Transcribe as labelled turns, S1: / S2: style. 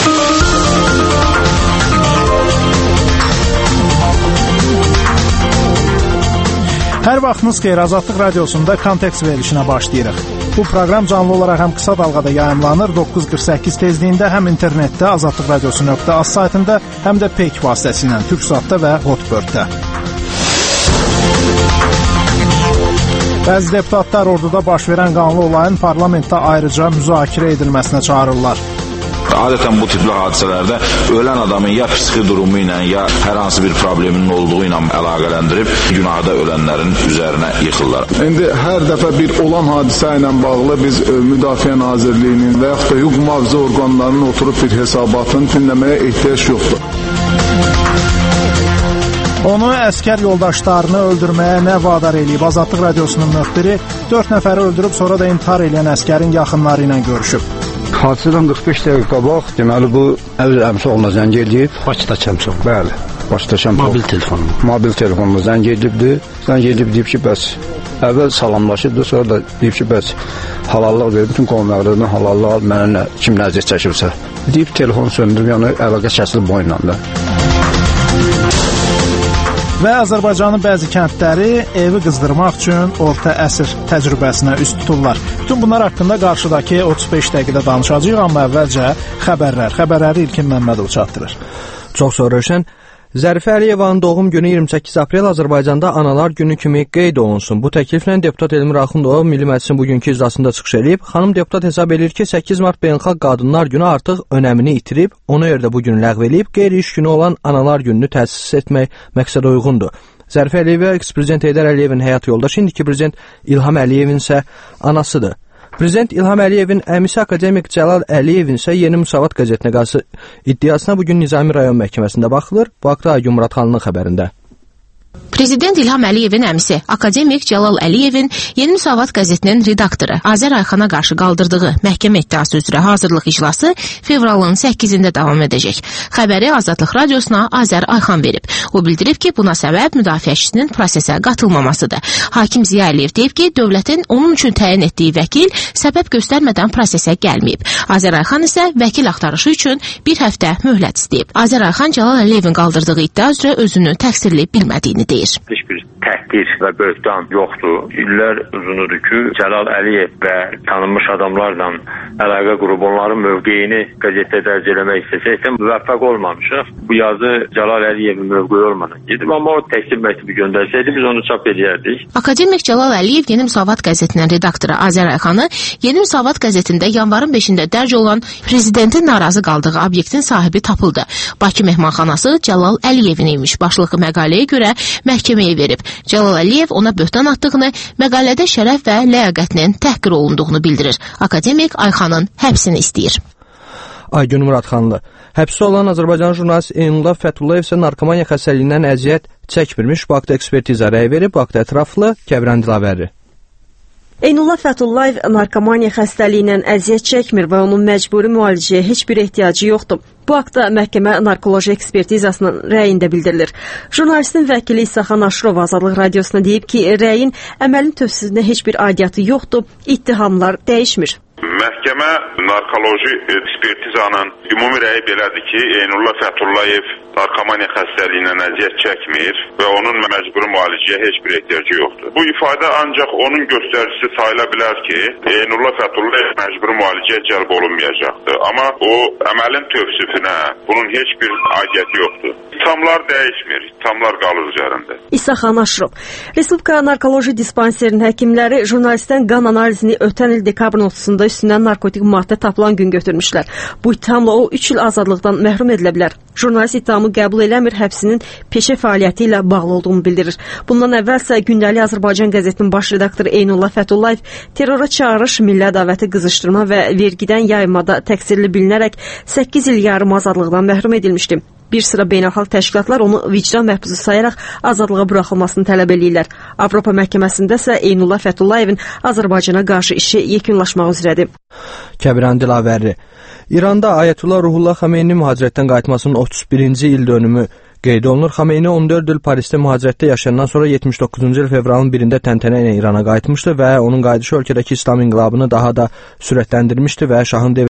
S1: Hər vaxtınız xeyir, Azadlıq Radiosunda Kontekst verilişinə başlayırıq. Bu proqram canlı olaraq həm qısa dalğada yayımlanır, 9:48 tezliyində, həm internetdə azadlıqradiosu.az saytında, həm də Peyk vasitəsilə Türksatda və Hotbirddə. Bəzi deputatlar orduda baş verən qanlı olayın parlamentdə ayrıca müzakirə edilməsinə çağırırlar.
S2: Adətən bu tipli hadisələrdə ölən adamın ya psixi durumu ilə, ya hər hansı bir probleminin olduğu ilə əlaqələndirib günahda ölənlərin üzərinə yıxırlar.
S3: İndi hər dəfə bir olan hadisə ilə bağlı biz Müdafiə Nazirliyinin və yaxud da hüquq mühafizə orqanlarının oturub bir hesabatını dinləməyə ehtiyac yoxdur.
S1: Onu əskər yoldaşlarını öldürməyə nə vadar eləyib? Azadlıq Radiosunun müxbiri 4 nəfəri öldürüb, sonra da intihar edən əskərin yaxınları ilə görüşüb.
S4: Hadisədən 45 dəqiqə qabaq, deməli bu Əvz əmioğluna zəng edib. Bakıda Şəmsoğlu. Bəli, Bakıda Şəmsoğlu. Mobil telefonuma zəng edibdi. Zəng edib deyib ki, bəs əvvəl salamlaşıbdı, sonra da deyib ki, bəs halallıq verib, bütün qonaqlarına halallıq al, mənə kim nəzir çəkibsə. Deyib telefonu söndürüb, yəni əlaqə kəsilib boyunla da.
S1: Və Azərbaycanın bəzi kəndləri evi qızdırmaq üçün orta əsr təcrübəsinə üst tuturlar. Bütün bunlar haqqında qarşıdakı 35 dəqiqədə danışacağıq, amma əvvəlcə xəbərləri İlkin Məmmədov çatdırır.
S5: Çox sağ olun. Zərifə Əliyevanın doğum günü 28 aprel Azərbaycanda Analar Günü kimi qeyd olunsun. Bu təkliflə deputat Elmir Axundov Milli Məclisin bugünkü iclasında çıxış edib. Xanım deputat hesab edir ki, 8 mart Beynəlxalq Qadınlar Günü artıq önəmini itirib, ona görə də bu günü ləğv edib, qeyri-iş günü olan Analar Gününü təsis etmək məqsədə uyğundur. Zərifə Əliyeva eks-prezident Heydər Əliyevin həyat yoldaşı, indiki prezident İlham Əliyevin isə anasıdır. Prezident İlham Əliyevin əmisi akademik Cəlal Əliyevin isə Yeni Müsavat qəzetinə qarşı iddiasına bugün Nizami rayon məhkəməsində baxılır. Bu haqda Aygün Muradxanlının xəbərində.
S6: Prezident İlham Əliyevin əmisi, akademik Cəlal Əliyevin Yeni Müsavat qəzetinin redaktoru Azər Ayxana qarşı qaldırdığı məhkəmə iddiası üzrə hazırlıq iclası fevralın 8-də davam edəcək. Xəbəri Azadlıq Radiosuna Azər Ayxan verib. O bildirib ki, buna səbəb müdafiəçisinin prosesə qatılmamasıdır. Hakim Ziya Əliyev deyib ki, dövlətin onun üçün təyin etdiyi vəkil səbəb göstərmədən prosesə gəlməyib. Azər Ayxan isə vəkil axtarışı üçün bir həftə möhlət istəyib. Azər Ayxan Cəlal Əliyevin qaldırdığı iddia üzrə özünü təqsirli bilmədiyini deyir.
S7: Heç bir təhqir və böhtan yoxdur. İllər uzunudur ki, Cəlal Əliyev və tanınmış adamlarla əlaqə qurub onların mövqeyini qəzetdə dərc eləmək istəsək, müvəffəq olmamışıq. Bu yazı Cəlal Əliyevin mövqeyi olmadan gedib, amma o təklif məktubu göndərsəydi biz onu çap edərdik.
S6: Akademik Cəlal Əliyev Yeni Müsavat qəzetinin redaktoru Azər Ayxanı Yeni Müsavat qəzetində yanvarın 5-də dərc olan prezidentin narazı qaldığı obyektin sahibi tapıldı. Bakı mehmanxanası Cəlal Əliyevin imiş başlıqlı məqaləyə görə məhkəməyə verib. Cəlal Əliyev ona böhtan atdığını, məqalədə şərəf və ləyaqətinin təhqir olunduğunu bildirir. Akademik Ayxanın həbsini istəyir.
S5: Aygün Muradxanlı. Həbsdə olan Azərbaycan jurnalist Eynullah Fəthullayev isə narkomaniya xəstəliyindən əziyyət çəkmirmiş. Bu haqda ekspertiza rəy verib. Bu haqda ətraflı Kəbran Dilavəri.
S8: Eynullah Fəthullayev narkomaniya xəstəliyindən əziyyət çəkmir və onun məcburi müalicəyə heç bir ehtiyacı yoxdur. Bu haqda məhkəmə narkoloji ekspertizasının rəyində bildirilir. Jurnalistin vəkili İsaxan Aşırov Azadlıq Radiosuna deyib ki, rəyin əməlin tövsizində heç bir aidiyyatı yoxdur, ittihamlar dəyişmir.
S9: Məhkəmə narkoloji ekspertizanın ümumi rəyi belədir ki, Eynullah Fəthullayev narkomaniya xəstəliyindən əziyyət çəkmir və onun məcburi müalicəyə heç bir ehtiyacı yoxdur. Bu ifadə ancaq onun göstəricisi sayıla bilər ki, Eynullah Fəthullayev məcburi müalicəyə cəlb olunmayacaqdır. Amma o əməlin tövsifinə bunun heç bir aidiyyəti yoxdur. İttihamlar dəyişmir, ittihamlar qalır üzərində.
S8: İsaxan Aşırov. Respublika Narkoloji Dispanserinin həkimləri jurnalistdən qan analizini ötən il dekabrın 30-da üstündən narkotik maddə tapılan gün götürmüşlər. Bu ittihamla o 3 il azadlıqdan məhrum edilə bilər. Jurnalist ittihamı qəbul eləmir, həbsinin peşə fəaliyyəti ilə bağlı olduğunu bildirir. Bundan əvvəlsə Gündəlik Azərbaycan qəzetinin baş redaktoru Eynullah Fəthullayev terrora çağırış, milli ədavəti qızışdırma və vergidən yaymada təqsirli bilinərək 8 il yarım azadlıqdan məhrum edilmişdi. Bir sıra beynəlxalq təşkilatlar onu vicdan məhbusu sayaraq azadlığa buraxılmasını tələb eləyirlər. Avropa məhkəməsində isə Eynullah Fətullayevin Azərbaycana qarşı işi yekunlaşmaq üzrədir.
S5: Kəbran Dilavəri. İranda Ayətullah Ruhullah Xameyni mühacirətdən qayıtmasının 31-ci il dönümü qeyd olunur. Xameyni 14 il Parisdə mühacirətdə yaşayandan sonra 79-cu il fevralın 1-də təntənə ilə İrana qayıtmışdı və onun qayıdışı ölkədəki İslam inqilabını daha da sürətləndirmişdi və şahın